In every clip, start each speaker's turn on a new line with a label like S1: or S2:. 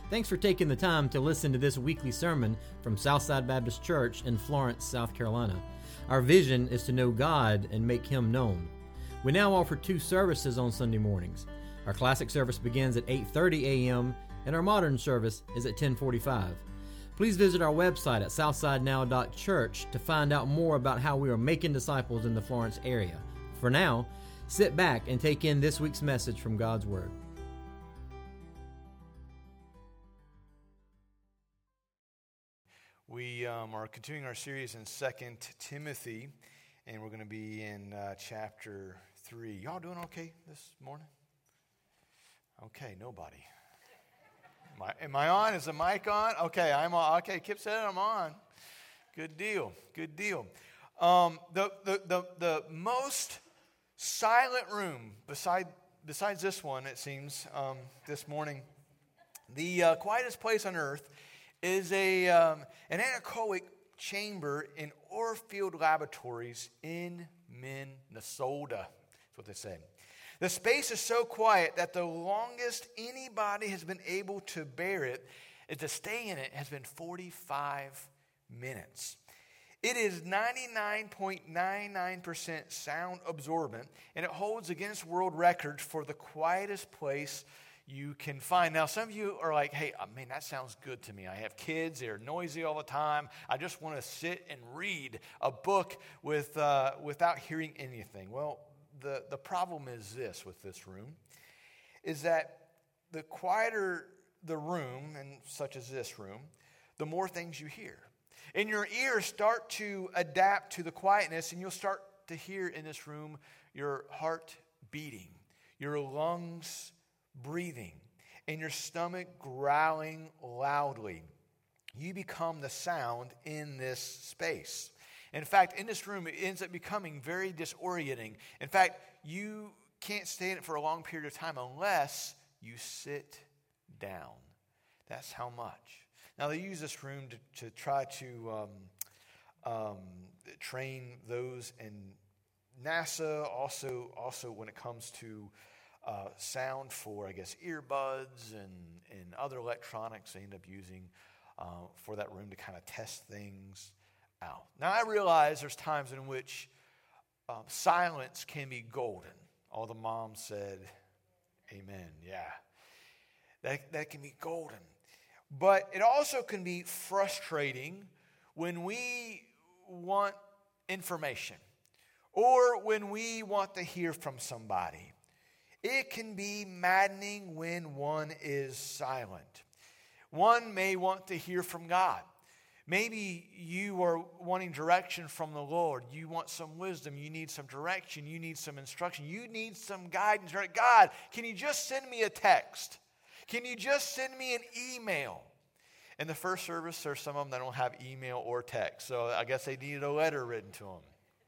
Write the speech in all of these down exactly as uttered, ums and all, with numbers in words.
S1: Thanks for taking the time to listen to this weekly sermon from Southside Baptist Church in Florence, South Carolina. Our vision is to know God and make Him known. We now offer two services on Sunday mornings. Our classic service begins at eight thirty a.m. and our modern service is at ten forty-five. Please visit our website at southside now dot church to find out more about how we are making disciples in the Florence area. For now, sit back and take in this week's message from God's Word.
S2: We um, are continuing our series in Second Timothy, and we're going to be in uh, chapter three. Y'all doing okay this morning? Okay, nobody. Am I, am I on? Is the mic on? Okay, I'm on. Okay, Kip said I'm on. Good deal. Good deal. Um, the, the the the most silent room beside besides this one, it seems, um, this morning, the uh, quietest place on earth is a um, an anechoic chamber in Orfield Laboratories in Minnesota. That's what they say. The space is so quiet that the longest anybody has been able to bear it, to stay in it, has been forty-five minutes. It is ninety-nine point nine nine percent sound absorbent, and it holds a Guinness World Record for the quietest place you can find. Now, some of you are like, hey, I mean, that sounds good to me. I have kids. They're noisy all the time. I just want to sit and read a book with uh, without hearing anything. Well, the, the problem is this with this room, is that the quieter the room, and such as this room, the more things you hear. And your ears start to adapt to the quietness, and you'll start to hear in this room your heart beating, your lungs breathing, and your stomach growling loudly. You become the sound in this space. In fact, in this room, it ends up becoming very disorienting. In fact, you can't stay in it for a long period of time unless you sit down. That's how much. Now, they use this room to, to try to um, um, train those in NASA, also, also when it comes to Uh, sound for, I guess, earbuds and, and other electronics they end up using uh, for that room to kind of test things out. Now, I realize there's times in which um, silence can be golden. All the moms said, amen, yeah. That, that can be golden. But it also can be frustrating when we want information or when we want to hear from somebody. It can be maddening when one is silent. One may want to hear from God. Maybe you are wanting direction from the Lord. You want some wisdom. You need some direction. You need some instruction. You need some guidance. God, can you just send me a text? Can you just send me an email? In the first service, there's some of them that don't have email or text. So I guess they needed a letter written to them.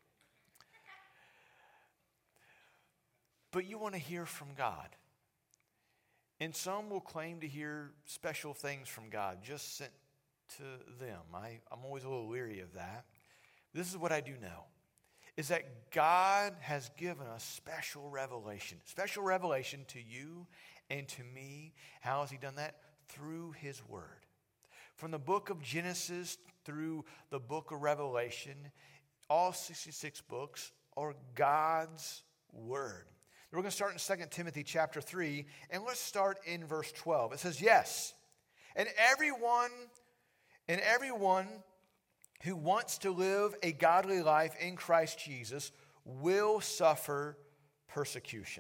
S2: But you want to hear from God. And some will claim to hear special things from God just sent to them. I, I'm always a little leery of that. This is what I do know, is that God has given us special revelation. Special revelation to you and to me. How has He done that? Through His Word. From the book of Genesis through the book of Revelation, all sixty-six books are God's Word. We're going to start in Second Timothy chapter three, and let's start in verse twelve. It says, yes, and everyone, and everyone who wants to live a godly life in Christ Jesus will suffer persecution.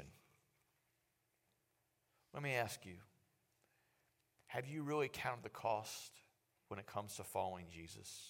S2: Let me ask you, have you really counted the cost when it comes to following Jesus?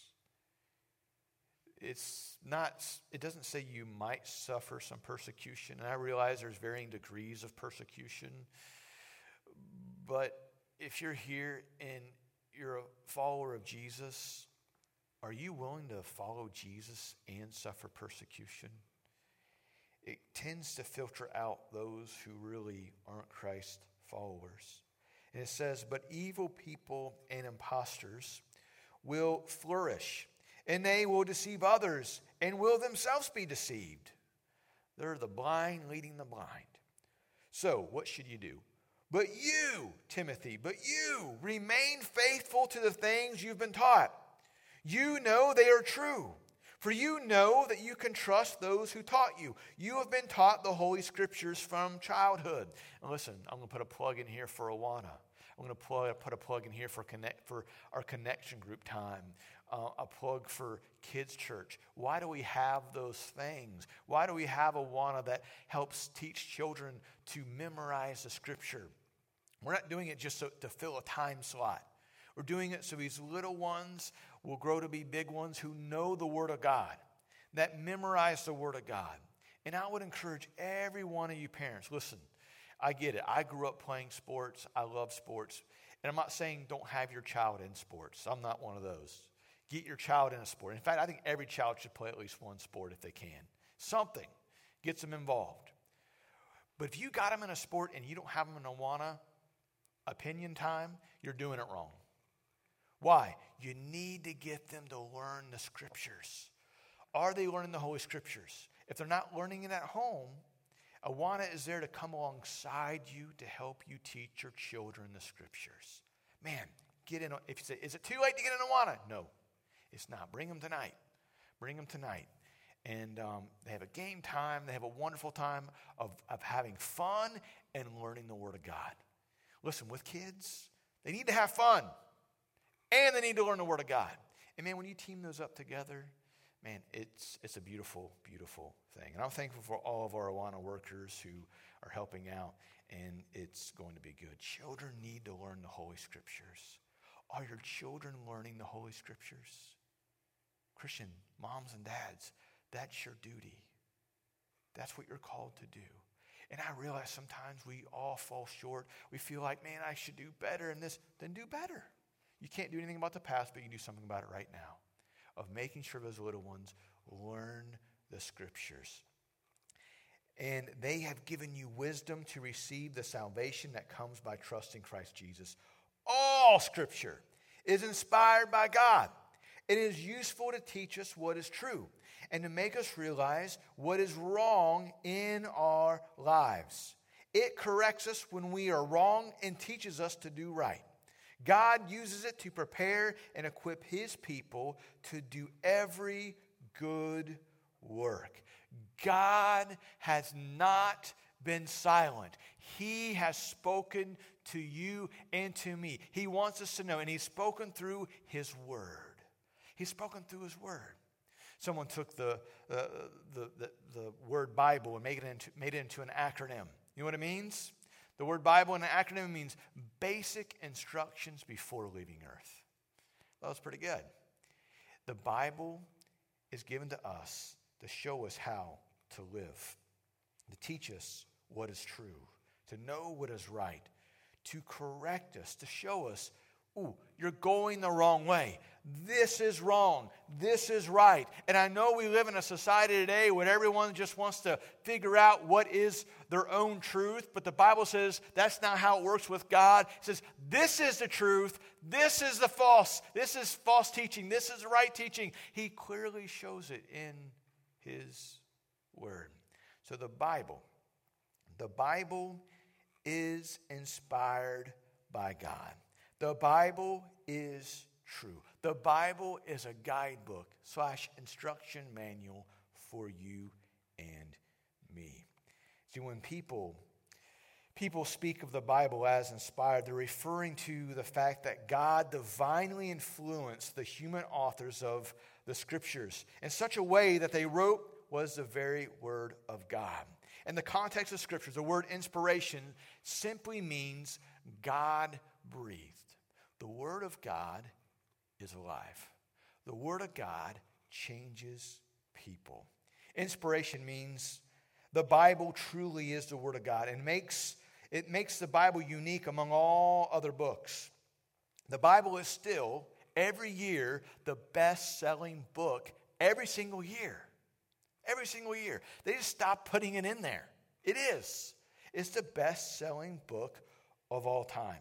S2: It's not, it doesn't say you might suffer some persecution. And I realize there's varying degrees of persecution. But if you're here and you're a follower of Jesus, are you willing to follow Jesus and suffer persecution? It tends to filter out those who really aren't Christ followers. And it says, but evil people and impostors will flourish, and they will deceive others and will themselves be deceived. They're the blind leading the blind. So, what should you do? But you, Timothy, but you remain faithful to the things you've been taught. You know they are true. For you know that you can trust those who taught you. You have been taught the Holy Scriptures from childhood. And listen, I'm going to put a plug in here for Awana. I'm going to plug, put a plug in here for connect for our connection group time. Uh, a plug for kids' church. Why do we have those things? Why do we have Awana that helps teach children to memorize the Scripture? We're not doing it just so, to fill a time slot. We're doing it so these little ones will grow to be big ones who know the Word of God, that memorize the Word of God. And I would encourage every one of you parents, listen, I get it. I grew up playing sports. I love sports. And I'm not saying don't have your child in sports. I'm not one of those. Get your child in a sport. In fact, I think every child should play at least one sport if they can. Something gets them involved. But if you got them in a sport and you don't have them in Awana opinion time, you're doing it wrong. Why? You need to get them to learn the Scriptures. Are they learning the Holy Scriptures? If they're not learning it at home, Awana is there to come alongside you to help you teach your children the Scriptures. Man, get in. If you say, is it too late to get in Awana? No, it's not. Bring them tonight. Bring them tonight. And um, they have a game time. They have a wonderful time of, of having fun and learning the Word of God. Listen, with kids, they need to have fun. And they need to learn the Word of God. And man, when you team those up together, man, it's it's a beautiful, beautiful thing. And I'm thankful for all of our Awana workers who are helping out. And it's going to be good. Children need to learn the Holy Scriptures. Are your children learning the Holy Scriptures? Christian moms and dads, that's your duty. That's what you're called to do. And I realize sometimes we all fall short. We feel like, man, I should do better in this. Then do better. You can't do anything about the past, but you can do something about it right now. Of making sure those little ones learn the Scriptures. And they have given you wisdom to receive the salvation that comes by trusting Christ Jesus. All Scripture is inspired by God. It is useful to teach us what is true and to make us realize what is wrong in our lives. It corrects us when we are wrong and teaches us to do right. God uses it to prepare and equip His people to do every good work. God has not been silent. He has spoken to you and to me. He wants us to know, and He's spoken through His Word. He's spoken through His Word. Someone took the, uh, the, the, the word Bible and made it, into, made it into an acronym. You know what it means? The word Bible in an acronym means basic instructions before leaving earth. That was pretty good. The Bible is given to us to show us how to live, to teach us what is true, to know what is right, to correct us, to show us, ooh, you're going the wrong way. This is wrong. This is right. And I know we live in a society today where everyone just wants to figure out what is their own truth. But the Bible says that's not how it works with God. It says this is the truth. This is the false. This is false teaching. This is the right teaching. He clearly shows it in His Word. So the Bible, the Bible is inspired by God. The Bible is true. The Bible is a guidebook slash instruction manual for you and me. See, when people, people speak of the Bible as inspired, they're referring to the fact that God divinely influenced the human authors of the Scriptures in such a way that they wrote was the very Word of God. In the context of Scriptures, the word inspiration simply means God breathed. The Word of God is alive. The Word of God changes people. Inspiration means the Bible truly is the Word of God and makes it makes the Bible unique among all other books. The Bible is still, every year, the best-selling book every single year. Every single year. They just stopped putting it in there. It is. It's the best-selling book of all time.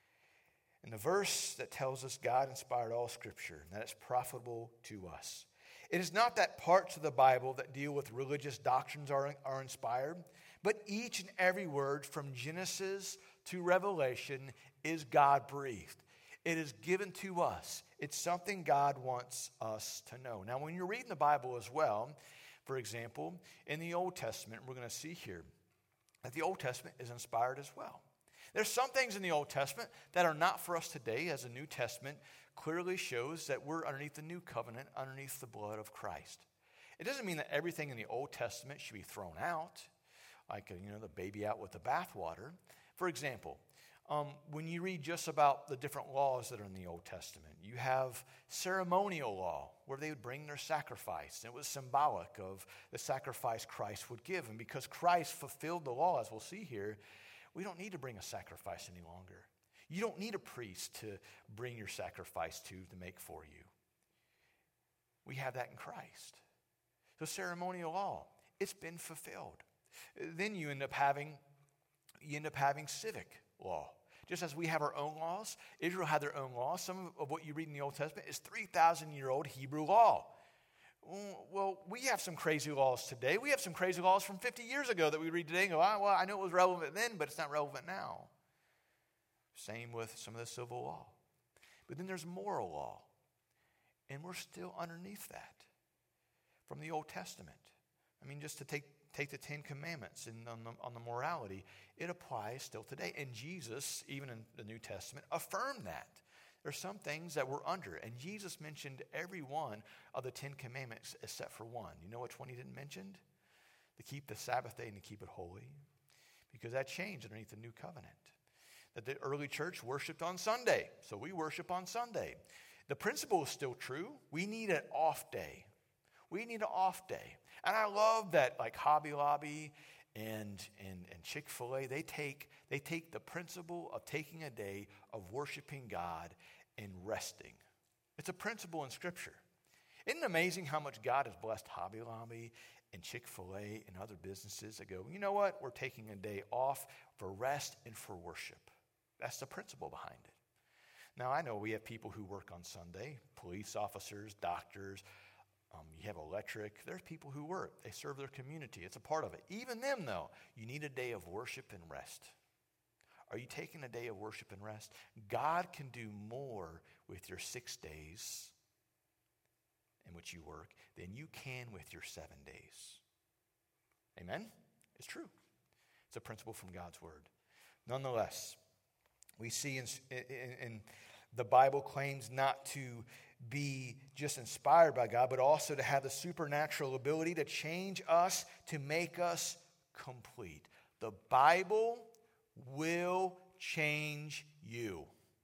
S2: And the verse that tells us God inspired all Scripture, and that it's profitable to us. It is not that parts of the Bible that deal with religious doctrines are, are inspired, But each and every word from Genesis to Revelation is God-breathed. It is given to us. It's something God wants us to know. Now, when you're reading the Bible as well, for example, in the Old Testament, we're going to see here that the Old Testament is inspired as well. There's some things in the Old Testament that are not for us today, as the New Testament clearly shows that we're underneath the new covenant, underneath the blood of Christ. It doesn't mean that everything in the Old Testament should be thrown out, like, you know, the baby out with the bathwater. For example, um, when you read just about the different laws that are in the Old Testament, you have ceremonial law where they would bring their sacrifice. And it was symbolic of the sacrifice Christ would give. And because Christ fulfilled the law, as we'll see here, we don't need to bring a sacrifice any longer. You don't need a priest to bring your sacrifice to, to make for you. We have that in Christ. So ceremonial law, it's been fulfilled. Then you end up having, you end up having civic law. Just as we have our own laws, Israel had their own laws. Some of what you read in the Old Testament is three thousand year old Hebrew law. Well, we have some crazy laws today. We have some crazy laws from fifty years ago that we read today and go, oh, well, I know it was relevant then, but it's not relevant now. Same with some of the civil law. But then there's moral law. And we're still underneath that from the Old Testament. I mean, just to take, take the Ten Commandments and on the, on the morality, it applies still today. And Jesus, even in the New Testament, affirmed that. There's some things that we're under. And Jesus mentioned every one of the Ten Commandments except for one. You know which one he didn't mention? To keep the Sabbath day and to keep it holy. Because that changed underneath the new covenant. That the early church worshiped on Sunday. So we worship on Sunday. The principle is still true. We need an off day. We need an off day. And I love that, like Hobby Lobby and, and, and Chick-fil-A, they take, they take the principle of taking a day of worshiping God and resting. It's a principle in Scripture. Isn't it amazing how much God has blessed Hobby Lobby and Chick-fil-A and other businesses that go, you know what, we're taking a day off for rest and for worship. That's the principle behind it. Now, I know we have people who work on Sunday, police officers, doctors, um, you have electric. There's people who work. They serve their community. It's a part of it. Even them, though, you need a day of worship and rest. Are you taking a day of worship and rest? God can do more with your six days in which you work than you can with your seven days. Amen? It's true. It's a principle from God's word. Nonetheless, we see in, in, in the Bible claims not to be just inspired by God, but also to have the supernatural ability to change us, to make us complete. The Bible will change you.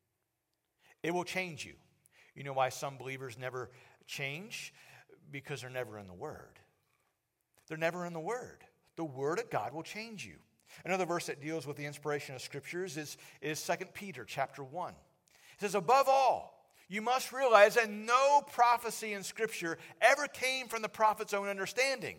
S2: It will change you. You know why some believers never change? Because they're never in the Word. They're never in the Word. The Word of God will change you. Another verse that deals with the inspiration of Scriptures is, is Second Peter chapter one. It says, above all, you must realize that no prophecy in Scripture ever came from the prophet's own understanding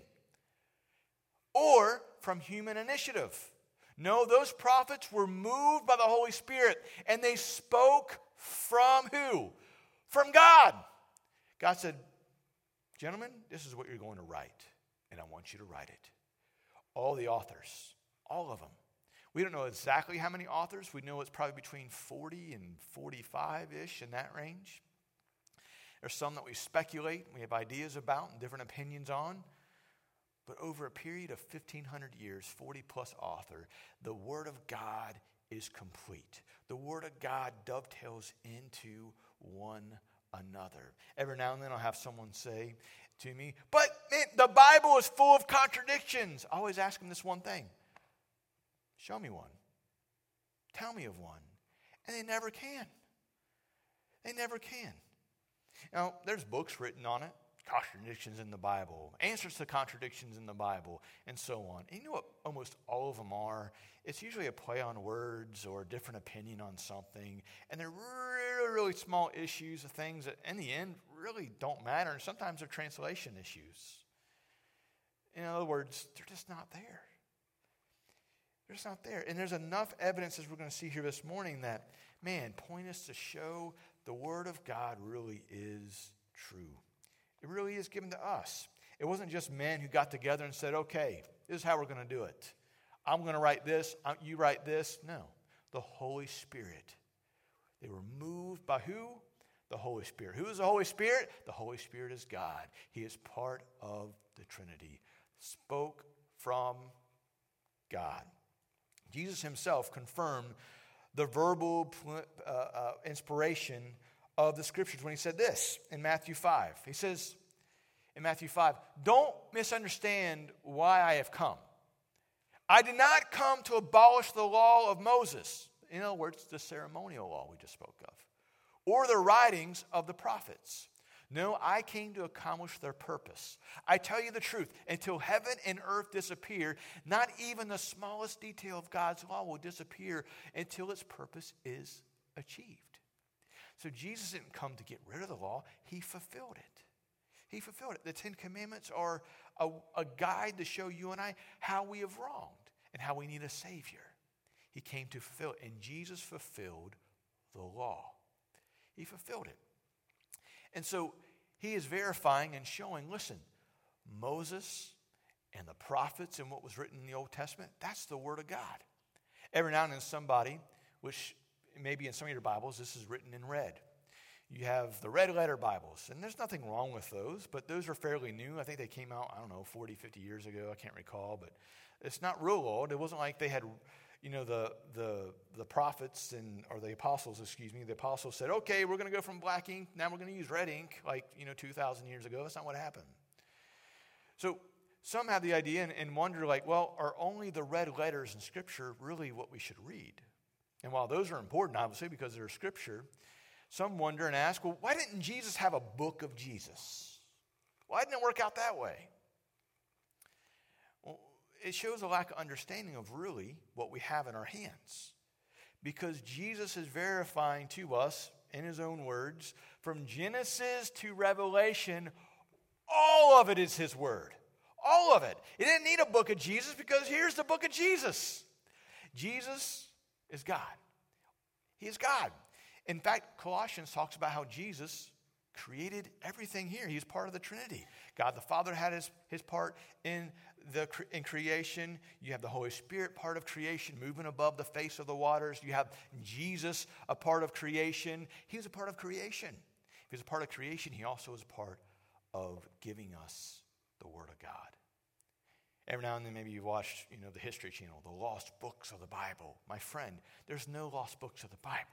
S2: or from human initiative. No, those prophets were moved by the Holy Spirit, and they spoke from who? From God. God said, gentlemen, this is what you're going to write, and I want you to write it. All the authors, all of them. We don't know exactly how many authors. We know it's probably between forty and forty-five-ish in that range. There's some that we speculate, we have ideas about and different opinions on. But over a period of fifteen hundred years, forty-plus author, the Word of God is complete. The Word of God dovetails into one another. Every now and then I'll have someone say to me, but man, the Bible is full of contradictions. I always ask them this one thing. Show me one. Tell me of one. And they never can. They never can. Now, there's books written on it. Contradictions in the Bible. Answers to contradictions in the Bible. And so on. And you know what almost all of them are? It's usually a play on words or a different opinion on something. And they're really, really small issues of things that in the end really don't matter. And sometimes they're translation issues. In other words, they're just not there. They're just not there. And there's enough evidence, as we're going to see here this morning, that, man, point us to show the Word of God really is true. It really is given to us. It wasn't just men who got together and said, okay, this is how we're going to do it. I'm going to write this, you write this. No, the Holy Spirit. They were moved by who? The Holy Spirit. Who is the Holy Spirit? The Holy Spirit is God. He is part of the Trinity. Spoke from God. Jesus himself confirmed the verbal uh, uh, inspiration of the Scriptures when he said this in Matthew five. He says in Matthew five, don't misunderstand why I have come. I did not come to abolish the law of Moses. In other words, the ceremonial law we just spoke of, or the writings of the prophets. No, I came to accomplish their purpose. I tell you the truth, until heaven and earth disappear, not even the smallest detail of God's law will disappear until its purpose is achieved. So Jesus didn't come to get rid of the law. He fulfilled it. He fulfilled it. The Ten Commandments are a, a guide to show you and I how we have wronged and how we need a Savior. He came to fulfill it, and Jesus fulfilled the law. He fulfilled it. And so he is verifying and showing, listen, Moses and the prophets and what was written in the Old Testament, that's the Word of God. Every now and then somebody, which maybe in some of your Bibles, this is written in red. You have the red letter Bibles, and there's nothing wrong with those, but those are fairly new. I think they came out, I don't know, forty, fifty years ago. I can't recall, but it's not real old. It wasn't like they had, you know, the the the prophets and or the apostles, excuse me, the apostles said, okay, we're going to go from black ink, now we're going to use red ink, like, you know, two thousand years ago. That's not what happened. So some have the idea and, and wonder, like, well, are only the red letters in Scripture really what we should read? And while those are important, obviously, because they're Scripture, some wonder and ask, well, why didn't Jesus have a book of Jesus? Why didn't it work out that way? Well, it shows a lack of understanding of really what we have in our hands. Because Jesus is verifying to us, in his own words, from Genesis to Revelation, all of it is his word. All of it. He didn't need a book of Jesus because here's the book of Jesus. Jesus is God. He is God. In fact, Colossians talks about how Jesus created everything here. He's part of the Trinity. God the Father had his, his part in the in creation. You have the Holy Spirit part of creation, moving above the face of the waters. You have Jesus, a part of creation. He was a part of creation. If he's a part of creation, he also is a part of giving us the Word of God. Every now and then maybe you've watched, you know, the History Channel, the lost books of the Bible. My friend, there's no lost books of the Bible.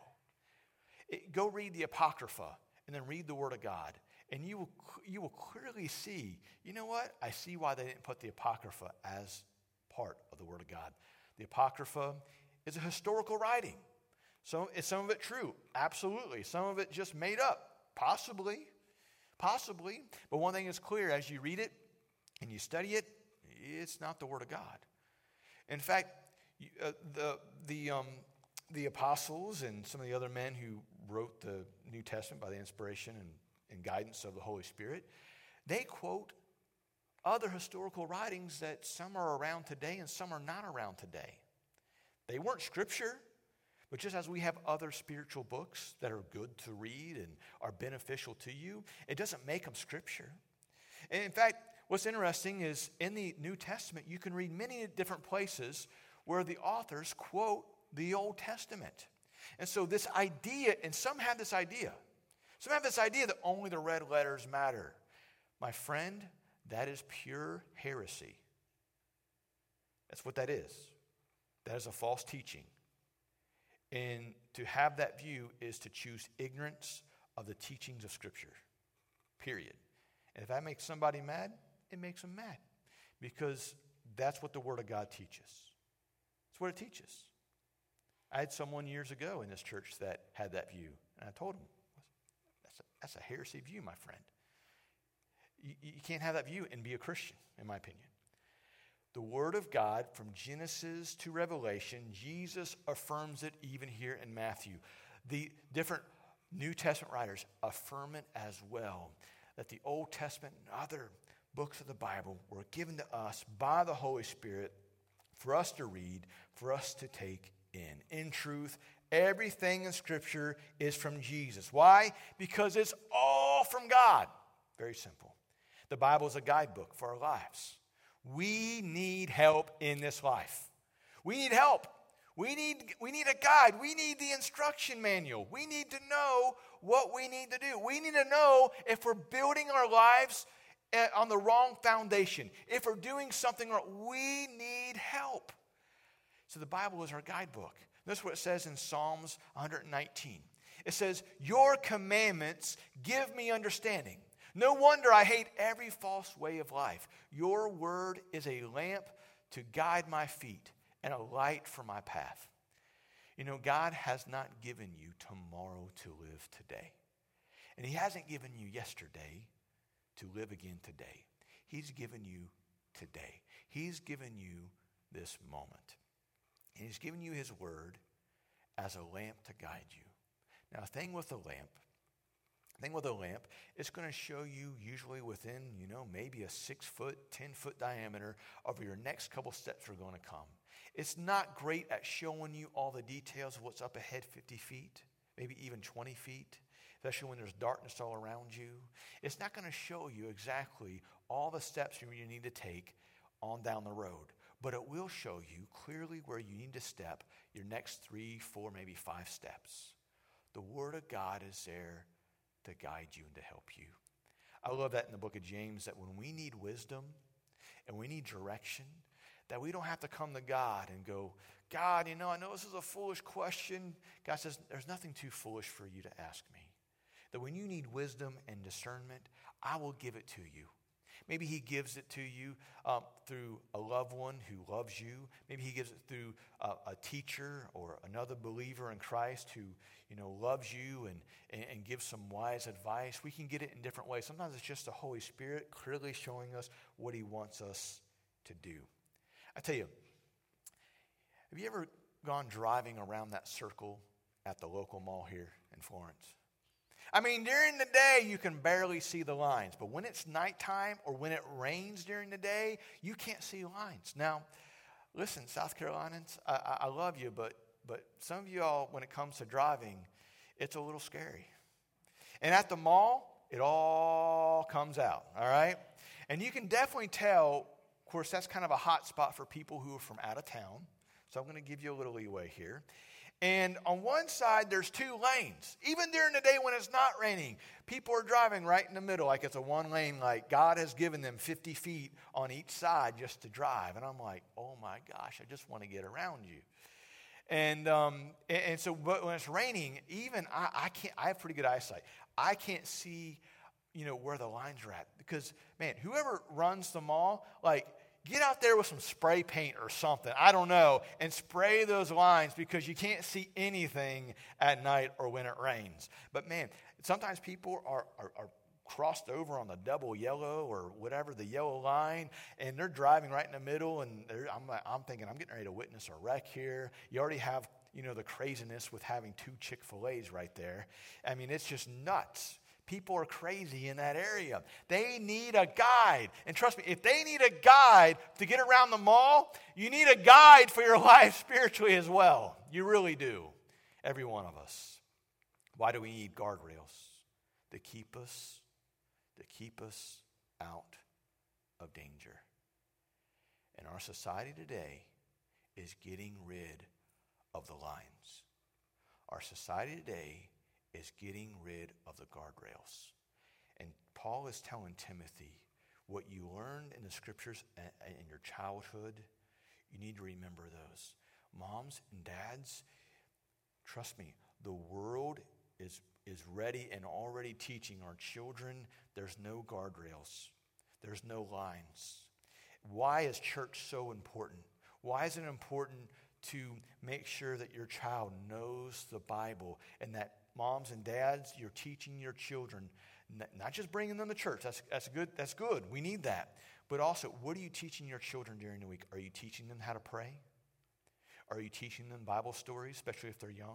S2: It, go read the Apocrypha and then read the Word of God. And you will, you will clearly see, you know what? I see why they didn't put the Apocrypha as part of the Word of God. The Apocrypha is a historical writing. So is some of it true? Absolutely. Some of it just made up? Possibly. Possibly. But one thing is clear, as you read it and you study it, it's not the Word of God. In fact, uh, the the um, the apostles and some of the other men who wrote the New Testament by the inspiration and, and guidance of the Holy Spirit, they quote other historical writings that some are around today and some are not around today. They weren't Scripture, but just as we have other spiritual books that are good to read and are beneficial to you, it doesn't make them Scripture. And in fact, what's interesting is in the New Testament, you can read many different places where the authors quote the Old Testament. And so this idea, and some have this idea, some have this idea that only the red letters matter. My friend, that is pure heresy. That's what that is. That is a false teaching. And to have that view is to choose ignorance of the teachings of Scripture. Period. And if that makes somebody mad, it makes them mad. Because that's what the Word of God teaches. That's what it teaches. I had someone years ago in this church that had that view. And I told him, that's a, that's a heresy view, my friend. You, you can't have that view and be a Christian, in my opinion. The Word of God, from Genesis to Revelation, Jesus affirms it even here in Matthew. The different New Testament writers affirm it as well. That the Old Testament and other books of the Bible were given to us by the Holy Spirit for us to read, for us to take in. In truth, everything in Scripture is from Jesus. Why? Because it's all from God. Very simple. The Bible is a guidebook for our lives. We need help in this life. We need help. We need, we need a guide. We need the instruction manual. We need to know what we need to do. We need to know if we're building our lives on the wrong foundation. If we're doing something wrong, we need help. So the Bible is our guidebook. That's what it says in Psalms one nineteen. It says, your commandments give me understanding. No wonder I hate every false way of life. Your word is a lamp to guide my feet and a light for my path. You know, God has not given you tomorrow to live today. And he hasn't given you yesterday to live again today. He's given you today. He's given you this moment. And he's given you his word as a lamp to guide you. Now, a thing with a lamp, a thing with a lamp, it's going to show you usually within, you know, maybe a six foot, ten foot diameter of your next couple steps are going to come. It's not great at showing you all the details of what's up ahead fifty feet, maybe even twenty feet, especially when there's darkness all around you. It's not going to show you exactly all the steps you need to take on down the road. But it will show you clearly where you need to step your next three, four, maybe five steps. The Word of God is there to guide you and to help you. I love that in the book of James, that when we need wisdom and we need direction, that we don't have to come to God and go, God, you know, I know this is a foolish question. God says, there's nothing too foolish for you to ask me. That when you need wisdom and discernment, I will give it to you. Maybe he gives it to you um, through a loved one who loves you. Maybe he gives it through a, a teacher or another believer in Christ who, you know, loves you and, and, and gives some wise advice. We can get it in different ways. Sometimes it's just the Holy Spirit clearly showing us what he wants us to do. I tell you, have you ever gone driving around that circle at the local mall here in Florence? I mean, during the day, you can barely see the lines. But when it's nighttime or when it rains during the day, you can't see lines. Now, listen, South Carolinians, I, I love you, but, but some of you all, when it comes to driving, it's a little scary. And at the mall, it all comes out, all right? And you can definitely tell, of course, that's kind of a hot spot for people who are from out of town. So I'm going to give you a little leeway here. And on one side, there's two lanes. Even during the day when it's not raining, people are driving right in the middle like it's a one lane, like God has given them fifty feet on each side just to drive. And I'm like, oh my gosh, I just want to get around you. And um, and, and so but when it's raining, even I, I can't, I have pretty good eyesight. I can't see, you know, where the lines are at. Because, man, whoever runs the mall, like, get out there with some spray paint or something, I don't know, and spray those lines because you can't see anything at night or when it rains. But man, sometimes people are, are, are crossed over on the double yellow or whatever, the yellow line, and they're driving right in the middle, and I'm, I'm thinking, I'm getting ready to witness a wreck here. You already have, you know, the craziness with having two Chick-fil-A's right there. I mean, it's just nuts. People are crazy in that area. They need a guide. And trust me, if they need a guide to get around the mall, you need a guide for your life spiritually as well. You really do. Every one of us. Why do we need guardrails? To keep us, to keep us out of danger. And our society today is getting rid of the lines. Our society today is getting rid of the guardrails. And Paul is telling Timothy, what you learned in the scriptures in your childhood, you need to remember those. Moms and dads, trust me, the world is, is ready and already teaching our children there's no guardrails. There's no lines. Why is church so important? Why is it important to make sure that your child knows the Bible and that moms and dads, you're teaching your children, not just bringing them to church. That's, that's good. That's good. We need that. But also, what are you teaching your children during the week? Are you teaching them how to pray? Are you teaching them Bible stories, especially if they're young?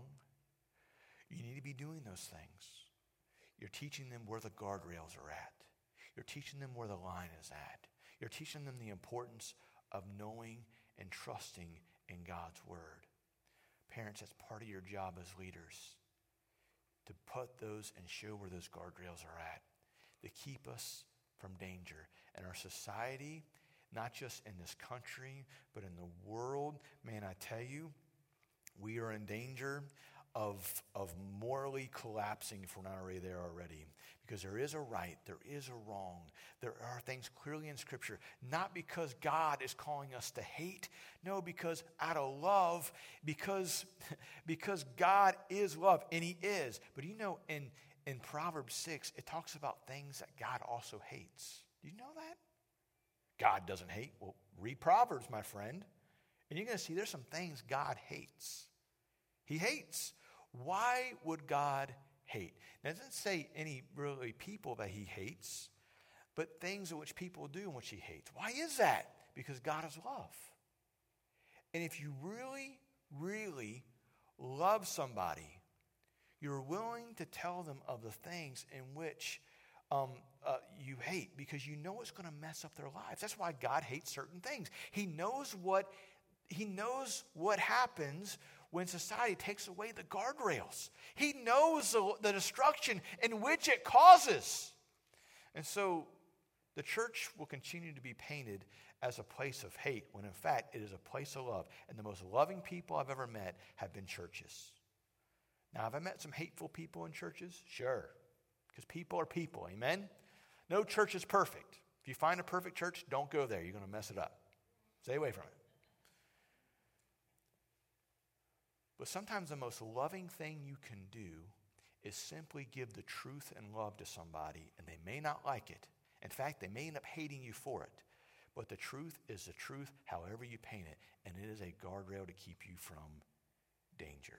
S2: You need to be doing those things. You're teaching them where the guardrails are at. You're teaching them where the line is at. You're teaching them the importance of knowing and trusting in God's word. Parents, that's part of your job as leaders, to put those and show where those guardrails are at, to keep us from danger. And our society, not just in this country, but in the world. Man, I tell you, we are in danger of, of morally collapsing if we're not already there already. Because there is a right, there is a wrong. There are things clearly in Scripture, not because God is calling us to hate. No, because out of love, because, because God is love, and He is. But you know, in, in Proverbs six, it talks about things that God also hates. Do you know that? God doesn't hate. Well, read Proverbs, my friend. And you're going to see there's some things God hates. He hates. Why would God hate? Now, it doesn't say any really people that He hates, but things in which people do in which He hates. Why is that? Because God is love. And if you really, really love somebody, you're willing to tell them of the things in which um, uh, you hate, because you know it's going to mess up their lives. That's why God hates certain things. He knows what He knows what happens when society takes away the guardrails. He knows the, the destruction in which it causes. And so the church will continue to be painted as a place of hate, when in fact it is a place of love. And the most loving people I've ever met have been churches. Now, have I met some hateful people in churches? Sure. Because people are people, amen? No church is perfect. If you find a perfect church, don't go there. You're going to mess it up. Stay away from it. But sometimes the most loving thing you can do is simply give the truth and love to somebody, and they may not like it. In fact, they may end up hating you for it. But the truth is the truth, however you paint it, and it is a guardrail to keep you from danger.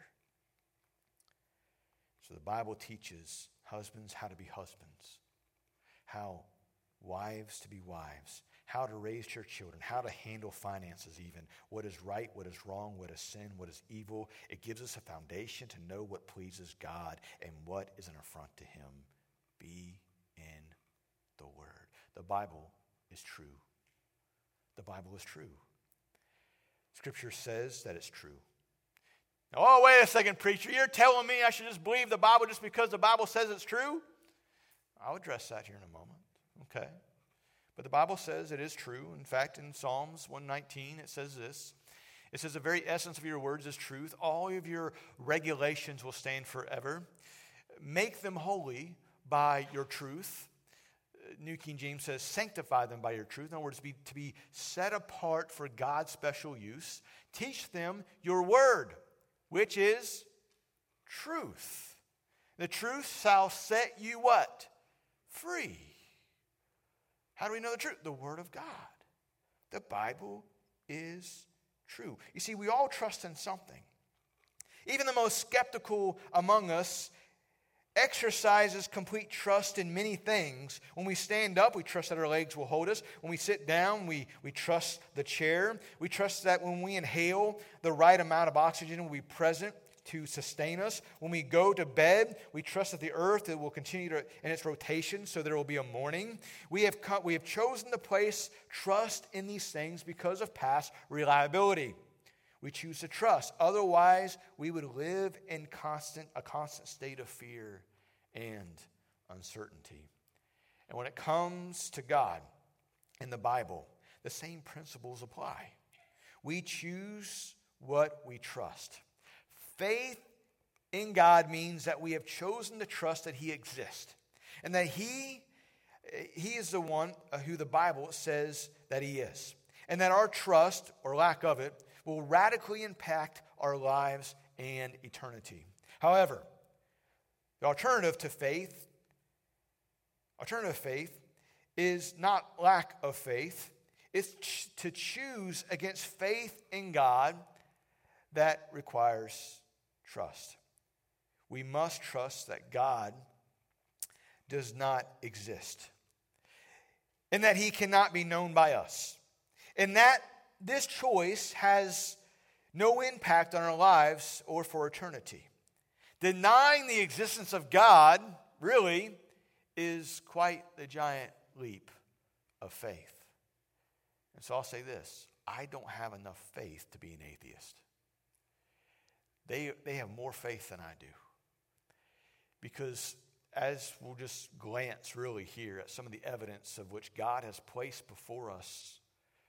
S2: So the Bible teaches husbands how to be husbands, how wives to be wives, how to raise your children, how to handle finances even, what is right, what is wrong, what is sin, what is evil. It gives us a foundation to know what pleases God and what is an affront to Him. Be in the Word. The Bible is true. The Bible is true. Scripture says that it's true. Now, oh, wait a second, preacher. You're telling me I should just believe the Bible just because the Bible says it's true? I'll address that here in a moment. Okay. But the Bible says it is true. In fact, in Psalms one nineteen, it says this. It says, the very essence of your words is truth. All of your regulations will stand forever. Make them holy by your truth. New King James says, sanctify them by your truth. In other words, be, to be set apart for God's special use. Teach them your word, which is truth. The truth shall set you what? Free. How do we know the truth? The Word of God. The Bible is true. You see, we all trust in something. Even the most skeptical among us exercises complete trust in many things. When we stand up, we trust that our legs will hold us. When we sit down, we, we trust the chair. We trust that when we inhale, the right amount of oxygen will be present to sustain us. When we go to bed, we trust that the earth it will continue to, in its rotation, so there will be a morning. We have come, we have chosen to place trust in these things because of past reliability. We choose to trust. Otherwise, we would live in constant a constant state of fear and uncertainty. And when it comes to God in the Bible, the same principles apply. We choose what we trust. Faith in God means that we have chosen to trust that He exists and that He, He is the one who the Bible says that He is. And that our trust, or lack of it, will radically impact our lives and eternity. However, the alternative to faith, alternative faith is not lack of faith. It's ch- to choose against faith in God that requires trust. We must trust that God does not exist and that He cannot be known by us. And that this choice has no impact on our lives or for eternity. Denying the existence of God really is quite the giant leap of faith. And so I'll say this. I don't have enough faith to be an atheist. They, they have more faith than I do. Because as we'll just glance really here at some of the evidence of which God has placed before us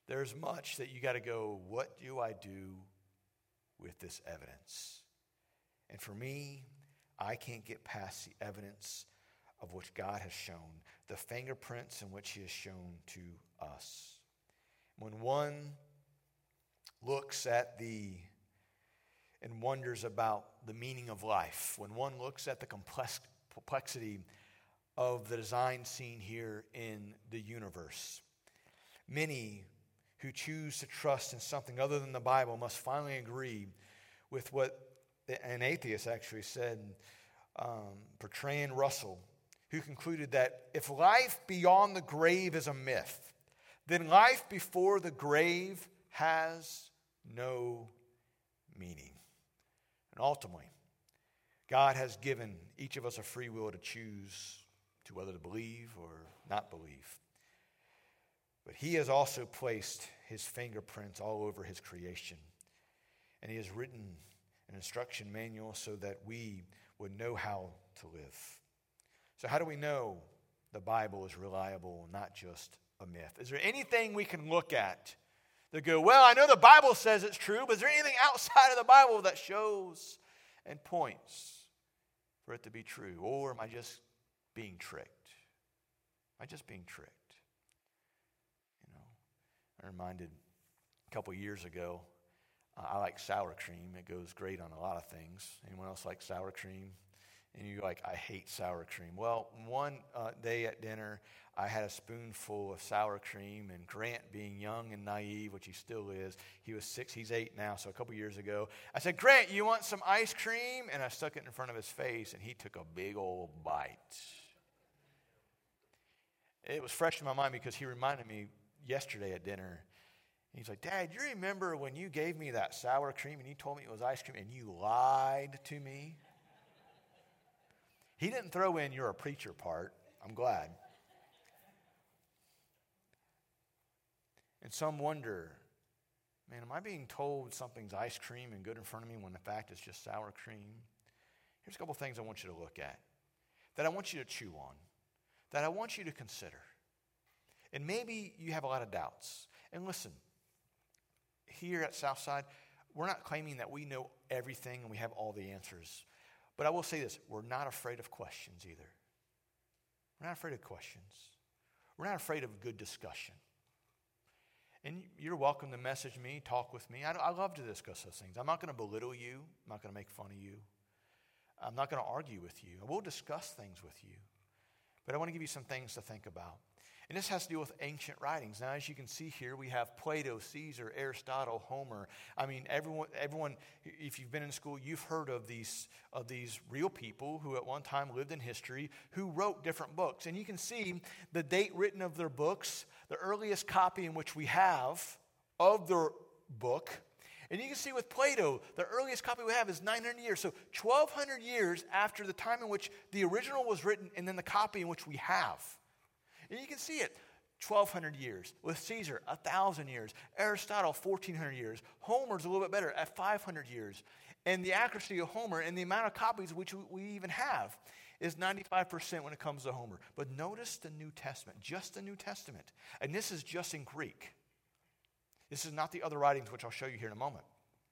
S2: there's much that you got to go, what do I do with this evidence? And for me, I can't get past the evidence of which God has shown, the fingerprints in which he has shown to us. When one looks at the and wonders about the meaning of life, when one looks at the complex, complexity of the design scene here in the universe, many who choose to trust in something other than the Bible must finally agree with what an atheist actually said, um, Bertrand Russell, who concluded that if life beyond the grave is a myth, then life before the grave has no meaning. And ultimately, God has given each of us a free will to choose to whether to believe or not believe. But he has also placed his fingerprints all over his creation. And he has written an instruction manual so that we would know how to live. So how do we know the Bible is reliable, not just a myth? Is there anything we can look at that go, well, I know the Bible says it's true, but is there anything outside of the Bible that shows and points for it to be true? Or am I just being tricked? Am I just being tricked? You know, I'm reminded a couple years ago, uh, I like sour cream. It goes great on a lot of things. Anyone else like sour cream? And you're like, I hate sour cream. Well, one uh, day at dinner, I had a spoonful of sour cream, and Grant, being young and naive, which he still is, he was six, he's eight now, so a couple years ago, I said, Grant, you want some ice cream? And I stuck it in front of his face, and he took a big old bite. It was fresh in my mind because he reminded me yesterday at dinner. He's like, Dad, you remember when you gave me that sour cream and you told me it was ice cream and you lied to me? He didn't throw in you're a preacher part. I'm glad. And some wonder, man, am I being told something's ice cream and good in front of me when in fact it's just sour cream? Here's a couple things I want you to look at, that I want you to chew on, that I want you to consider. And maybe you have a lot of doubts. And listen, here at Southside, we're not claiming that we know everything and we have all the answers. But I will say this, we're not afraid of questions either. We're not afraid of questions. We're not afraid of good discussion. And you're welcome to message me, talk with me. I, I love to discuss those things. I'm not going to belittle you. I'm not going to make fun of you. I'm not going to argue with you. I will discuss things with you. But I want to give you some things to think about. And this has to do with ancient writings. Now, as you can see here, we have Plato, Caesar, Aristotle, Homer. I mean, everyone, everyone. If you've been in school, you've heard of these, of these real people who at one time lived in history, who wrote different books. And you can see the date written of their books, the earliest copy in which we have of their book. And you can see with Plato, the earliest copy we have is nine hundred years. So twelve hundred years after the time in which the original was written, and then the copy in which we have. And you can see it, twelve hundred years. With Caesar, one thousand years. Aristotle, fourteen hundred years. Homer's a little bit better at five hundred years. And the accuracy of Homer and the amount of copies which we even have is ninety-five percent when it comes to Homer. But notice the New Testament, just the New Testament. And this is just in Greek. This is not the other writings, which I'll show you here in a moment.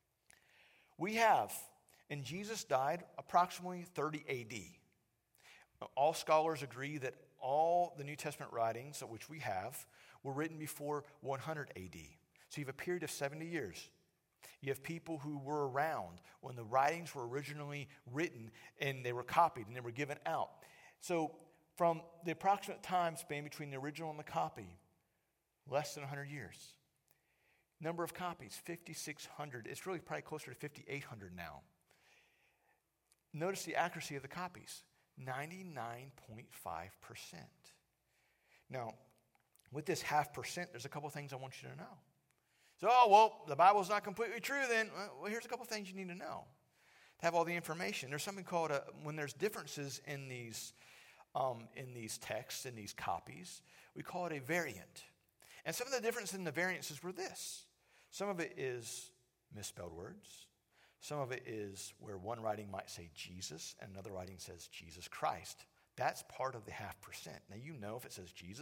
S2: We have, and Jesus died approximately thirty A D. All scholars agree that all the New Testament writings, which we have, were written before one hundred A D. So you have a period of seventy years. You have people who were around when the writings were originally written and they were copied and they were given out. So from the approximate time span between the original and the copy, less than one hundred years. Number of copies, fifty-six hundred. It's really probably closer to fifty-eight hundred now. Notice the accuracy of the copies. ninety-nine point five percent. Now, with this half percent, there's a couple things I want you to know. So, oh, well, the Bible's not completely true then. Well, here's a couple things you need to know to have all the information. There's something called, a, when there's differences in these, um, in these texts, in these copies, we call it a variant. And some of the differences in the variances were this. Some of it is misspelled words. Some of it is where one writing might say Jesus and another writing says Jesus Christ. That's part of the half percent. Now, you know if it says Jesus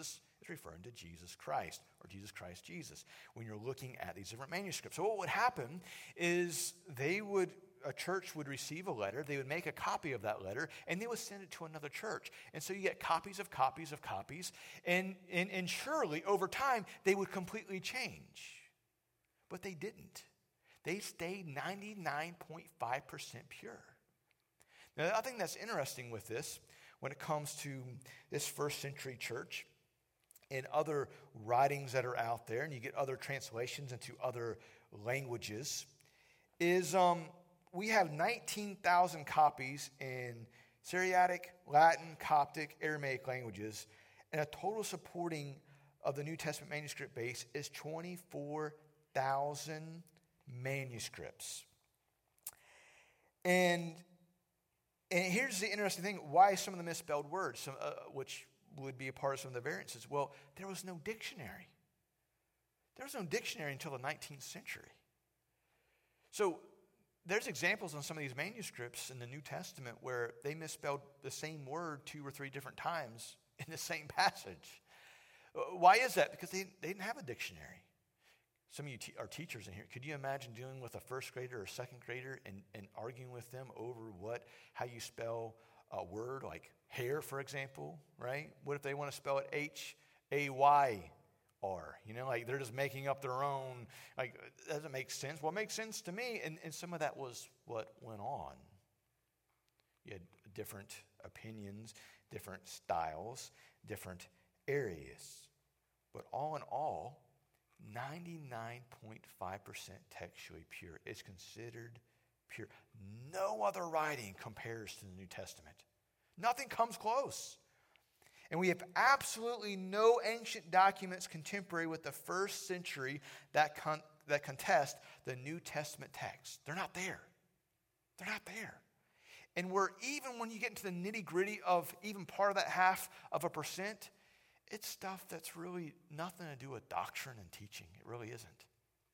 S2: It's referring to Jesus Christ, or Jesus Christ Jesus, when you're looking at these different manuscripts. So what would happen is they would, a church would receive a letter, they would make a copy of that letter, and they would send it to another church. And so you get copies of copies of copies, and, and, and surely over time they would completely change. But they didn't. They stayed ninety-nine point five percent pure. Now, I think that's interesting with this when it comes to this first century church and other writings that are out there, and you get other translations into other languages, is um, we have nineteen thousand copies in Syriac, Latin, Coptic, Aramaic languages, and a total supporting of the New Testament manuscript base is twenty-four thousand manuscripts. And, and here's the interesting thing, why some of the misspelled words, some, uh, which would be a part of some of the variances? Well, there was no dictionary. There was no dictionary until the nineteenth century. So there's examples on some of these manuscripts in the New Testament where they misspelled the same word two or three different times in the same passage. Why is that? Because they, they didn't have a dictionary. Some of you te- are teachers in here. Could you imagine dealing with a first grader or second grader and, and arguing with them over what, how you spell a word like hair, for example, right? What if they want to spell it H A Y R? You know, like they're just making up their own. Like, it doesn't make sense. Well, it makes sense to me. And, and some of that was what went on. You had different opinions, different styles, different areas. But all in all, ninety-nine point five percent textually pure is considered pure. No other writing compares to the New Testament. Nothing comes close. And we have absolutely no ancient documents contemporary with the first century that con- that contest the New Testament text. They're not there. They're not there. And we're even when you get into the nitty-gritty of even part of that half of a percent, it's stuff that's really nothing to do with doctrine and teaching. It really isn't.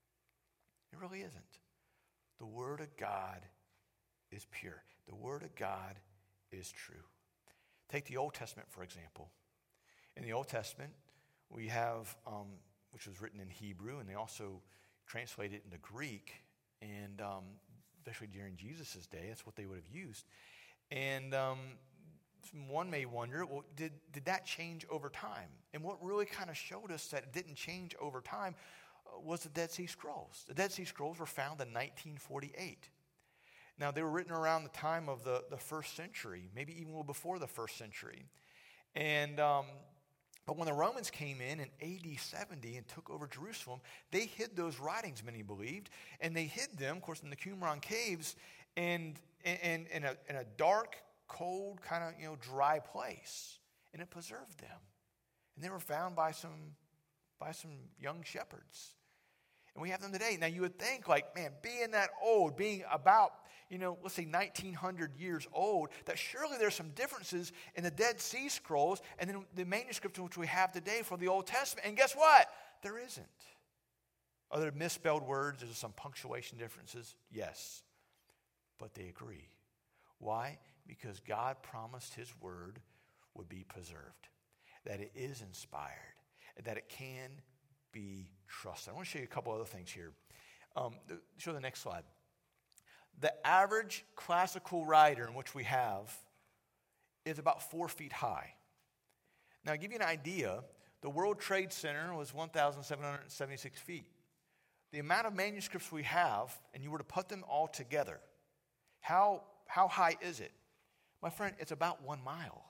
S2: It really isn't. The Word of God is pure. The Word of God is true. Take the Old Testament, for example. In the Old Testament, we have, um, which was written in Hebrew, and they also translate it into Greek, and um, especially during Jesus' day, that's what they would have used. And um, one may wonder, well, did, did that change over time? And what really kind of showed us that it didn't change over time uh, was the Dead Sea Scrolls. The Dead Sea Scrolls were found in nineteen forty-eight. Now, they were written around the time of the, the first century, maybe even a little before the first century. And um, but when the Romans came in in A D seventy and took over Jerusalem, they hid those writings, many believed, and they hid them, of course, in the Qumran caves and, and, and in, a, in a dark, cold, kind of, you know, dry place, and it preserved them. And they were found by some by some young shepherds. And we have them today. Now, you would think, like, man, being that old, being about, you know, let's say nineteen hundred years old, that surely there's some differences in the Dead Sea Scrolls and then the manuscripts which we have today for the Old Testament. And guess what? There isn't. Are there misspelled words? There's some punctuation differences? Yes. But they agree. Why? Because God promised His Word would be preserved, that it is inspired, and that it can be trusted. I want to show you a couple other things here. Um, show the next slide. The average classical writer in which we have is about four feet high. Now, to give you an idea, the World Trade Center was one thousand seven hundred seventy-six feet. The amount of manuscripts we have, and you were to put them all together, how, how high is it? My friend, it's about one mile.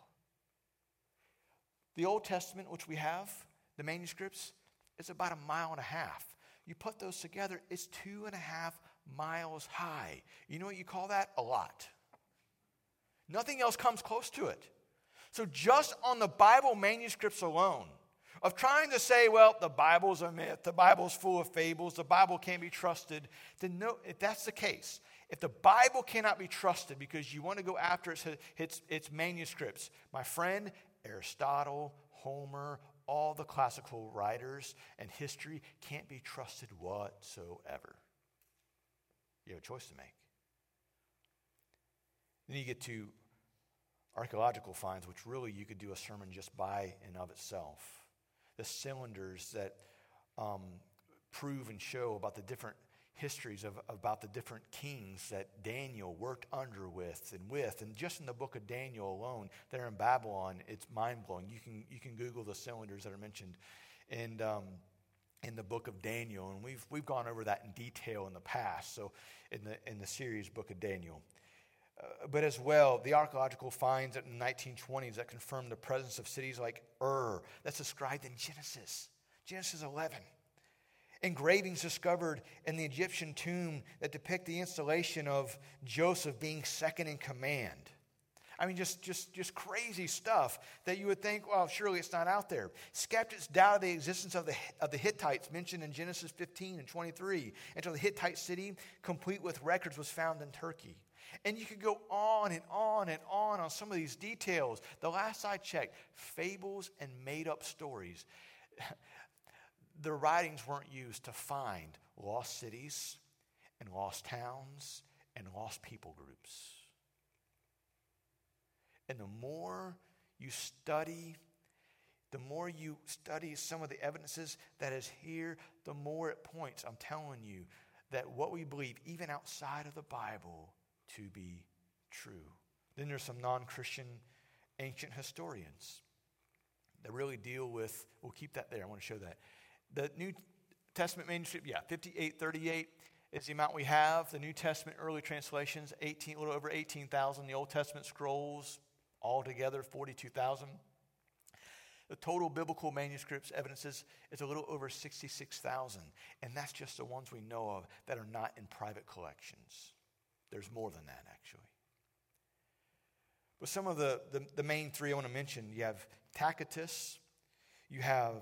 S2: The Old Testament, which we have, the manuscripts, it's about a mile and a half. You put those together, it's two and a half miles high. You know what you call that? A lot. Nothing else comes close to it. So just on the Bible manuscripts alone, of trying to say, well, the Bible's a myth, the Bible's full of fables, the Bible can't be trusted, then no, if that's the case, if the Bible cannot be trusted because you want to go after its, its, its manuscripts, my friend, Aristotle, Homer, all the classical writers and history can't be trusted whatsoever. You have a choice to make. Then you get to archaeological finds, which really you could do a sermon just by and of itself. the cylinders that um, prove and show about the different histories of about the different kings that Daniel worked under with and with. And just in the book of Daniel alone, there in Babylon, it's mind-blowing. You can you can Google the cylinders that are mentioned and um, in the book of Daniel. And we've we've gone over that in detail in the past, so in the in the series book of Daniel. Uh, but as well, the archaeological finds in the nineteen twenties that confirm the presence of cities like Ur, that's described in Genesis, Genesis eleven. Engravings discovered in the Egyptian tomb that depict the installation of Joseph being second in command. I mean, just, just, just crazy stuff that you would think, well, surely it's not out there. Skeptics doubted the existence of the, of the Hittites mentioned in Genesis fifteen and twenty-three until the Hittite city, complete with records, was found in Turkey. And you could go on and on and on on some of these details. The last I checked, fables and made-up stories. The writings weren't used to find lost cities and lost towns and lost people groups. And the more you study, the more you study some of the evidences that is here, the more it points, I'm telling you, that what we believe, even outside of the Bible, to be true. Then there's some non-Christian ancient historians that really deal with, we'll keep that there, I want to show that. The New Testament manuscript, yeah, fifty-eight thirty-eight is the amount we have. The New Testament early translations, eighteen, a little over eighteen thousand. The Old Testament scrolls, altogether, forty-two thousand. The total biblical manuscripts evidences is a little over sixty-six thousand. And that's just the ones we know of that are not in private collections. There's more than that, actually. But some of the, the, the main three I want to mention, you have Tacitus, you have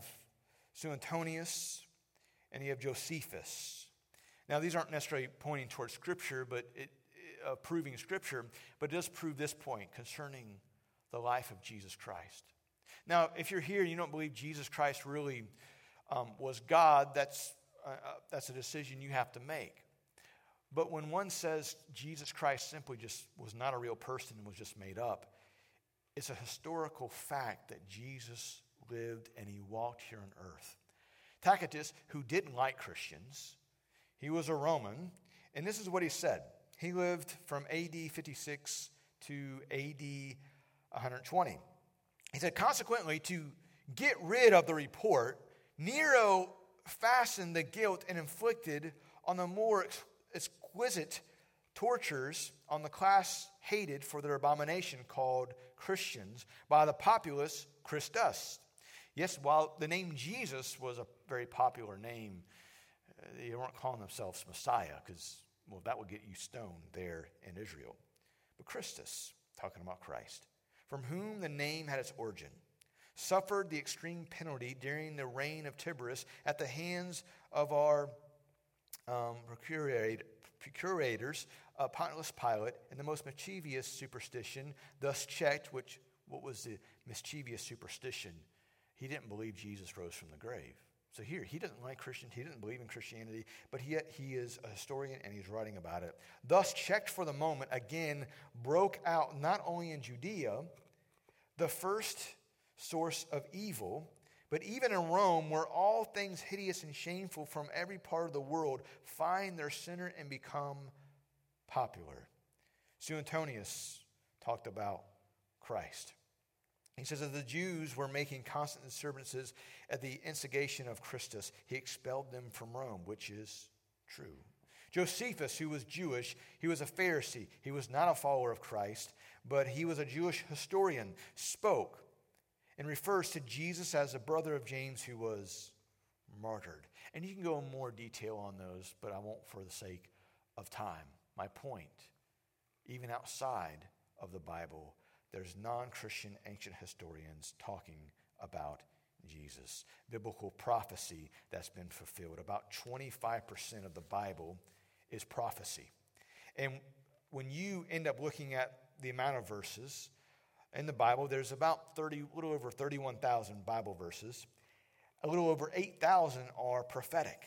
S2: Suetonius, and you have Josephus. Now, these aren't necessarily pointing towards Scripture, but it, uh, proving Scripture, but it does prove this point concerning the life of Jesus Christ. Now, if you're here and you don't believe Jesus Christ really um, was God, that's uh, that's a decision you have to make. But when one says Jesus Christ simply just was not a real person and was just made up, it's a historical fact that Jesus lived and he walked here on earth. Tacitus, who didn't like Christians, he was a Roman, and this is what he said. He lived from A D fifty-six to A D one twenty. He said, consequently, to get rid of the report, Nero fastened the guilt and inflicted on the more ex- exquisite tortures on the class hated for their abomination called Christians by the populace Christus. Yes, while the name Jesus was a very popular name, uh, they weren't calling themselves Messiah because, well, that would get you stoned there in Israel. But Christus, talking about Christ, from whom the name had its origin, suffered the extreme penalty during the reign of Tiberius at the hands of our um, procurators, uh, Pontius Pilate, and the most mischievous superstition, thus checked, which, what was the mischievous superstition? He didn't believe Jesus rose from the grave. So here, he doesn't like Christians, he didn't believe in Christianity, but yet he is a historian and he's writing about it. Thus, checked for the moment, again, broke out not only in Judea, the first source of evil, but even in Rome, where all things hideous and shameful from every part of the world find their center and become popular. Suetonius talked about Christ. He says that the Jews were making constant disturbances at the instigation of Christus. He expelled them from Rome, which is true. Josephus, who was Jewish, he was a Pharisee. He was not a follower of Christ, but he was a Jewish historian, spoke and refers to Jesus as a brother of James who was martyred. And you can go in more detail on those, but I won't for the sake of time. My point, even outside of the Bible, there's non-Christian ancient historians talking about Jesus. Biblical prophecy that's been fulfilled. About twenty-five percent of the Bible is prophecy. And when you end up looking at the amount of verses in the Bible, there's about thirty, a little over thirty-one thousand Bible verses. A little over eight thousand are prophetic.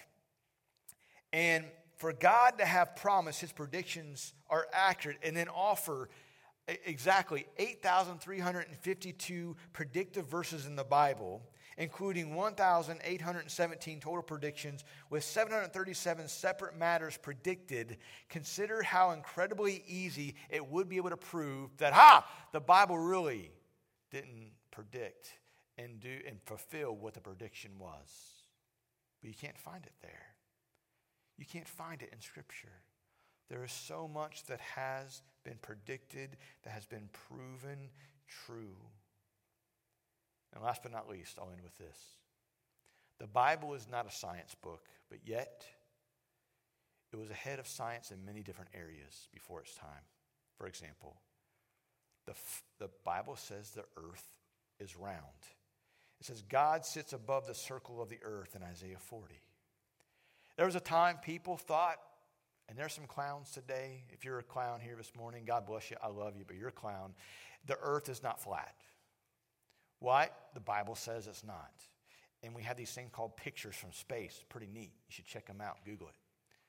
S2: And for God to have promised his predictions are accurate and then offer exactly eight thousand three hundred fifty-two predictive verses in the Bible, including one thousand eight hundred seventeen total predictions with seven hundred thirty-seven separate matters predicted, consider how incredibly easy it would be able to prove that, ha, the Bible really didn't predict and do and fulfill what the prediction was. But you can't find it there. You can't find it in Scripture. There is so much that has been predicted, that has been proven true. And last but not least, I'll end with this. The Bible is not a science book, but yet it was ahead of science in many different areas before its time. For example, the, the Bible says the earth is round. It says God sits above the circle of the earth in Isaiah forty. There was a time people thought, and there's some clowns today. If you're a clown here this morning, God bless you, I love you, but you're a clown. The earth is not flat. Why? The Bible says it's not. And we have these things called pictures from space. Pretty neat. You should check them out. Google it.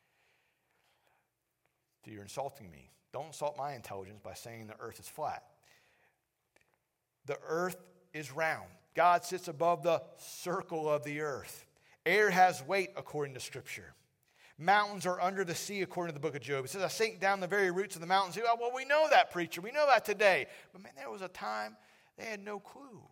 S2: So you're insulting me. Don't insult my intelligence by saying the earth is flat. The earth is round. God sits above the circle of the earth. Air has weight according to Scripture. Mountains are under the sea according to the book of Job. It says, I sink down the very roots of the mountains. Oh, well, we know that, preacher. We know that today. But man, there was a time they had no clue.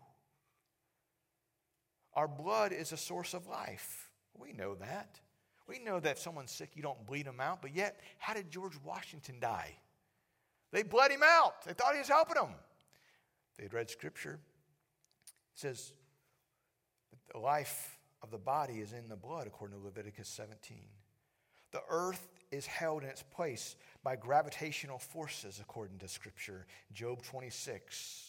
S2: Our blood is a source of life. We know that. We know that if someone's sick, you don't bleed them out. But yet, how did George Washington die? They bled him out. They thought he was helping them. They had read Scripture. It says, the life of the body is in the blood, according to Leviticus seventeen. The earth is held in its place by gravitational forces, according to Scripture. Job twenty-six.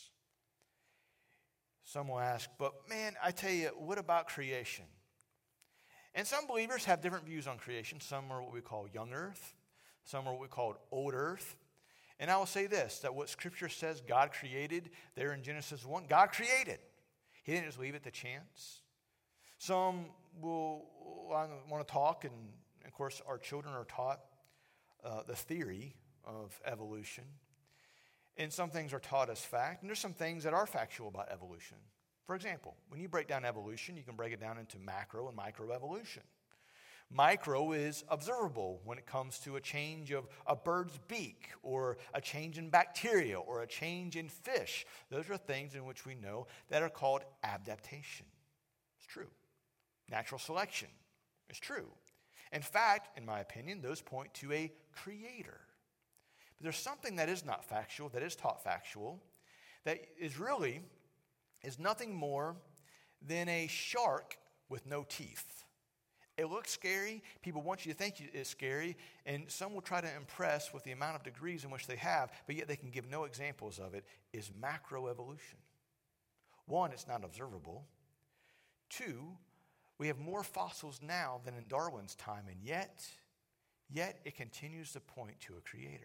S2: Some will ask, but man, I tell you, what about creation? And some believers have different views on creation. Some are what we call young earth. Some are what we call old earth. And I will say this, that what Scripture says God created there in Genesis one, God created. He didn't just leave it to chance. Some will want to talk, and of course our children are taught uh, the theory of evolution. And some things are taught as fact, and there's some things that are factual about evolution. For example, when you break down evolution, you can break it down into macro and microevolution. Micro is observable when it comes to a change of a bird's beak, or a change in bacteria, or a change in fish. Those are things in which we know that are called adaptation. It's true. Natural selection is true. In fact, in my opinion, those point to a creator. But there's something that is not factual, that is taught factual, that is really is nothing more than a shark with no teeth. It looks scary. People want you to think it's scary, and some will try to impress with the amount of degrees in which they have, but yet they can give no examples of it, is macroevolution. One, it's not observable. Two, we have more fossils now than in Darwin's time, and yet, yet it continues to point to a creator.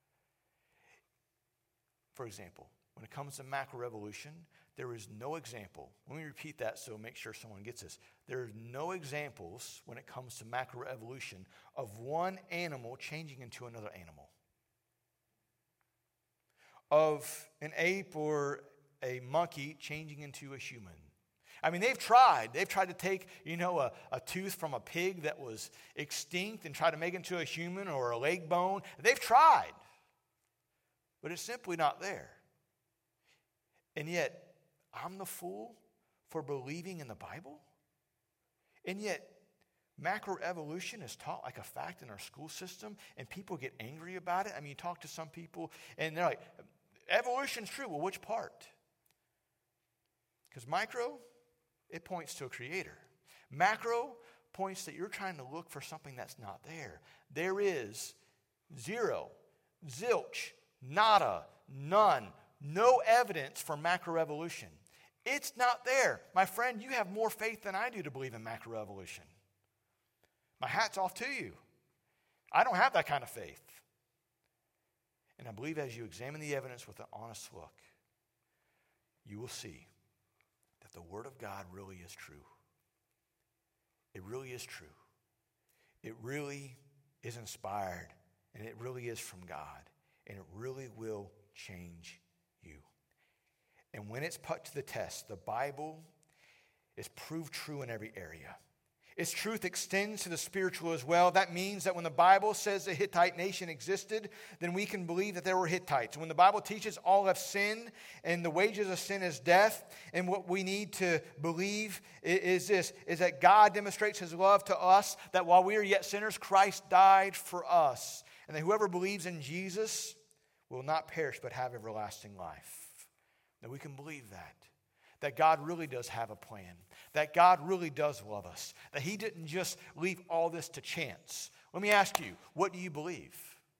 S2: For example, when it comes to macroevolution, there is no example. Let me repeat that so make sure someone gets this. There are no examples when it comes to macroevolution of one animal changing into another animal. Of an ape or a monkey changing into a human. I mean, they've tried. They've tried to take, you know, a, a tooth from a pig that was extinct and try to make it into a human, or a leg bone. They've tried. But it's simply not there. And yet, I'm the fool for believing in the Bible? And yet, macroevolution is taught like a fact in our school system, and people get angry about it. I mean, you talk to some people, and they're like, evolution's true. Well, which part? Because micro, it points to a creator. Macro points that you're trying to look for something that's not there. There is zero, zilch, nada, none, no evidence for macroevolution. It's not there. My friend, you have more faith than I do to believe in macroevolution. My hat's off to you. I don't have that kind of faith. And I believe as you examine the evidence with an honest look, you will see that the Word of God really is true. It really is true. It really is inspired, and it really is from God, and it really will change you. And when it's put to the test, the Bible is proved true in every area. Its truth extends to the spiritual as well. That means that when the Bible says the Hittite nation existed, then we can believe that there were Hittites. When the Bible teaches all have sinned and the wages of sin is death, and what we need to believe is this, is that God demonstrates his love to us, that while we are yet sinners, Christ died for us. And that whoever believes in Jesus will not perish but have everlasting life. Now we can believe that. That God really does have a plan. That God really does love us. That he didn't just leave all this to chance. Let me ask you, what do you believe?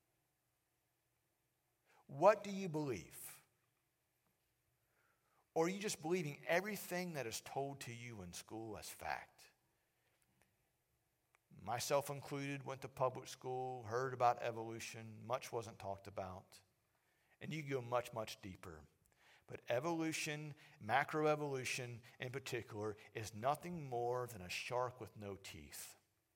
S2: What do you believe? Or are you just believing everything that is told to you in school as fact? Myself included, went to public school, heard about evolution. Much wasn't talked about. And you go much, much deeper. But evolution, macroevolution in particular, is nothing more than a shark with no teeth,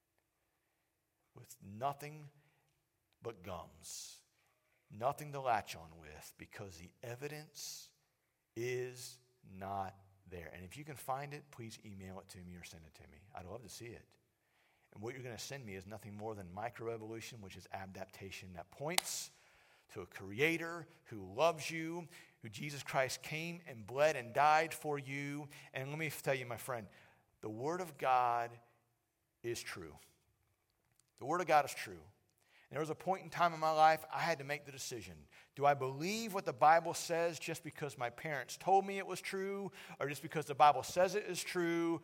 S2: with nothing but gums, nothing to latch on with, because the evidence is not there. And if you can find it, please email it to me or send it to me. I'd love to see it. And what you're going to send me is nothing more than microevolution, which is adaptation that points to a creator who loves you, who Jesus Christ came and bled and died for you. And let me tell you, my friend, the Word of God is true. The Word of God is true. And there was a point in time in my life I had to make the decision. Do I believe what the Bible says just because my parents told me it was true, or just because the Bible says it is true,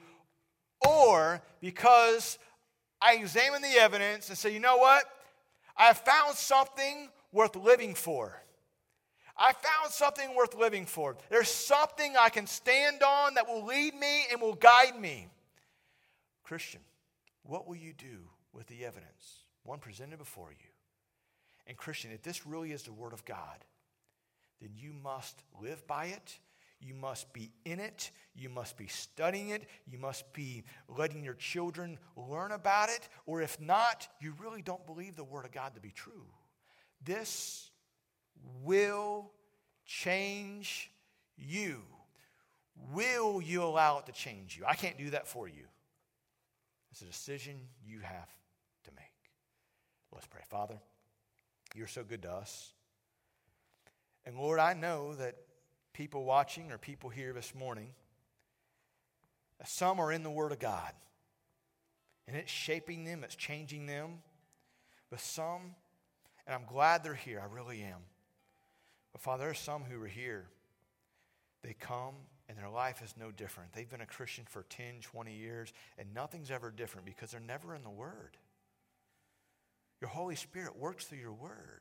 S2: or because I examine the evidence and say, you know what? I have found something worth living for. I found something worth living for. There's something I can stand on that will lead me and will guide me. Christian, what will you do with the evidence? One presented before you. And Christian, if this really is the Word of God, then you must live by it. You must be in it. You must be studying it. You must be letting your children learn about it. Or if not, you really don't believe the Word of God to be true. This will change you. Will you allow it to change you? I can't do that for you. It's a decision you have to make. Let's pray. Father, you're so good to us. And Lord, I know that people watching or people here this morning, some are in the Word of God. And it's shaping them, it's changing them. But some, and I'm glad they're here, I really am. But Father, there are some who are here. They come and their life is no different. They've been a Christian for ten, twenty years, and nothing's ever different because they're never in the Word. Your Holy Spirit works through your Word.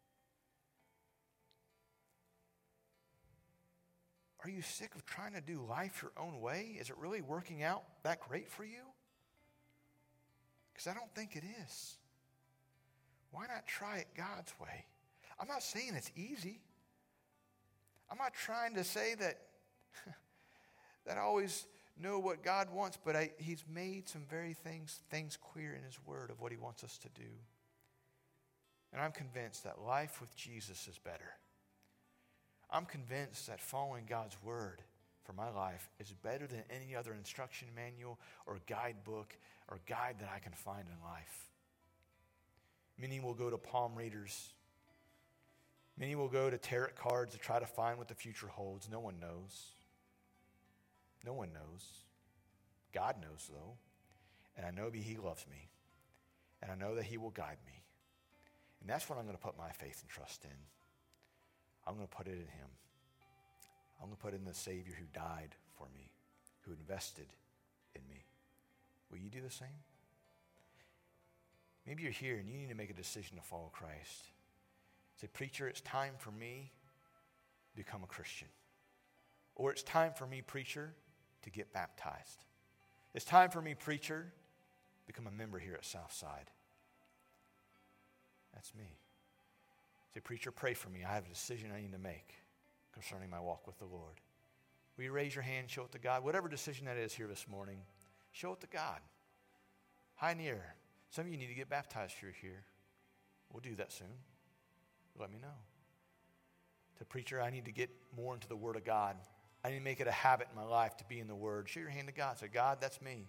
S2: Are you sick of trying to do life your own way? Is it really working out that great for you? Because I don't think it is. Why not try it God's way? I'm not saying it's easy. I'm not trying to say that, that I always know what God wants, but I, He's made some very things, things clear in His Word of what He wants us to do. And I'm convinced that life with Jesus is better. I'm convinced that following God's Word for my life is better than any other instruction manual or guidebook or guide that I can find in life. Many will go to palm readers. Many will go to tarot cards to try to find what the future holds. No one knows. No one knows. God knows, though. And I know that He loves me. And I know that He will guide me. And that's what I'm going to put my faith and trust in. I'm going to put it in Him. I'm going to put it in the Savior who died for me, who invested in me. Will you do the same? Maybe you're here and you need to make a decision to follow Christ. Say, preacher, it's time for me to become a Christian. Or it's time for me, preacher, to get baptized. It's time for me, preacher, to become a member here at Southside. That's me. Say, preacher, pray for me. I have a decision I need to make concerning my walk with the Lord. Will you raise your hand, show it to God? Whatever decision that is here this morning, show it to God. High and near. Some of you need to get baptized if you're here. We'll do that soon. Let me know. To preacher, I need to get more into the Word of God. I need to make it a habit in my life to be in the Word. Show your hand to God. Say, God, that's me.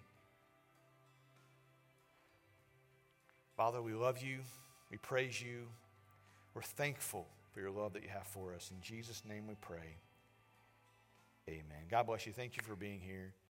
S2: Father, we love you. We praise you. We're thankful for your love that you have for us. In Jesus' name we pray. Amen. God bless you. Thank you for being here.